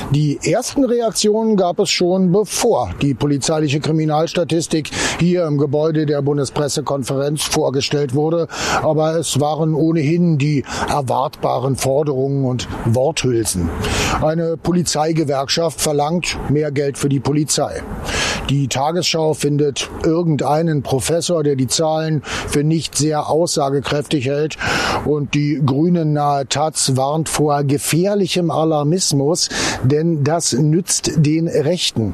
Die ersten Reaktionen gab es schon, bevor die polizeiliche Kriminalstatistik hier im Gebäude der Bundespressekonferenz vorgestellt wurde. Aber es waren ohnehin die erwartbaren Forderungen und Worthülsen. Eine Polizeigewerkschaft verlangt mehr Geld für die Polizei. Die Tagesschau findet irgendeinen Professor, der die Zahlen für nicht sehr aussagekräftig hält. Und die grünennahe Taz warnt vor gefährlichem Alarmismus, denn das nützt den Rechten.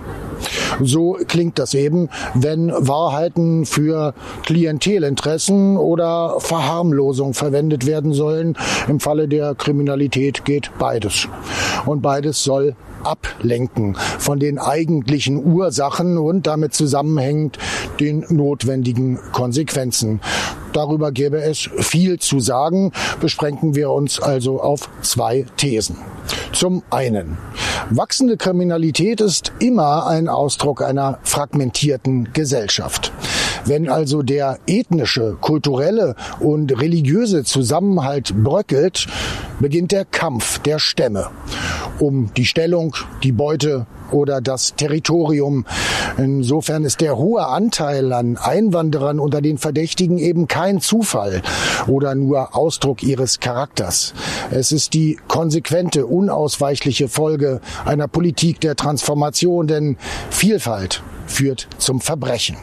So klingt das eben, wenn Wahrheiten für Klientelinteressen oder Verharmlosung verwendet werden sollen. Im Falle der Kriminalität geht beides. Und beides soll ablenken von den eigentlichen Ursachen und damit zusammenhängend den notwendigen Konsequenzen. Darüber gäbe es viel zu sagen, beschränken wir uns also auf 2 Thesen. Zum einen: Wachsende Kriminalität ist immer ein Ausdruck einer fragmentierten Gesellschaft. Wenn also der ethnische, kulturelle und religiöse Zusammenhalt bröckelt, beginnt der Kampf der Stämme um die Stellung, die Beute oder das Territorium. Insofern ist der hohe Anteil an Einwanderern unter den Verdächtigen eben kein Zufall oder nur Ausdruck ihres Charakters. Es ist die konsequente, unausweichliche Folge einer Politik der Transformation, denn Vielfalt führt zum Verbrechen.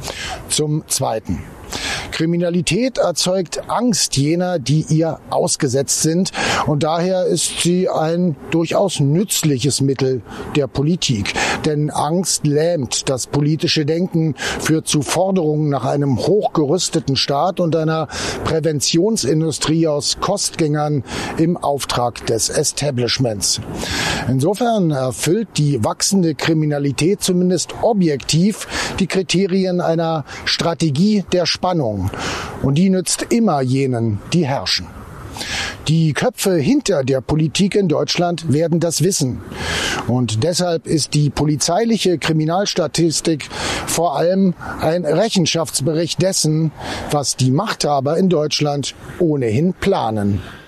Zum Zweiten: Kriminalität erzeugt Angst jener, die ihr ausgesetzt sind, und daher ist sie ein durchaus nützliches Mittel der Politik. Denn Angst lähmt das politische Denken, führt zu Forderungen nach einem hochgerüsteten Staat und einer Präventionsindustrie aus Kostgängern im Auftrag des Establishments. Insofern erfüllt die wachsende Kriminalität zumindest objektiv die Kriterien einer Strategie der Spannung. Und die nützt immer jenen, die herrschen. Die Köpfe hinter der Politik in Deutschland werden das wissen. Und deshalb ist die polizeiliche Kriminalstatistik vor allem ein Rechenschaftsbericht dessen, was die Machthaber in Deutschland ohnehin planen.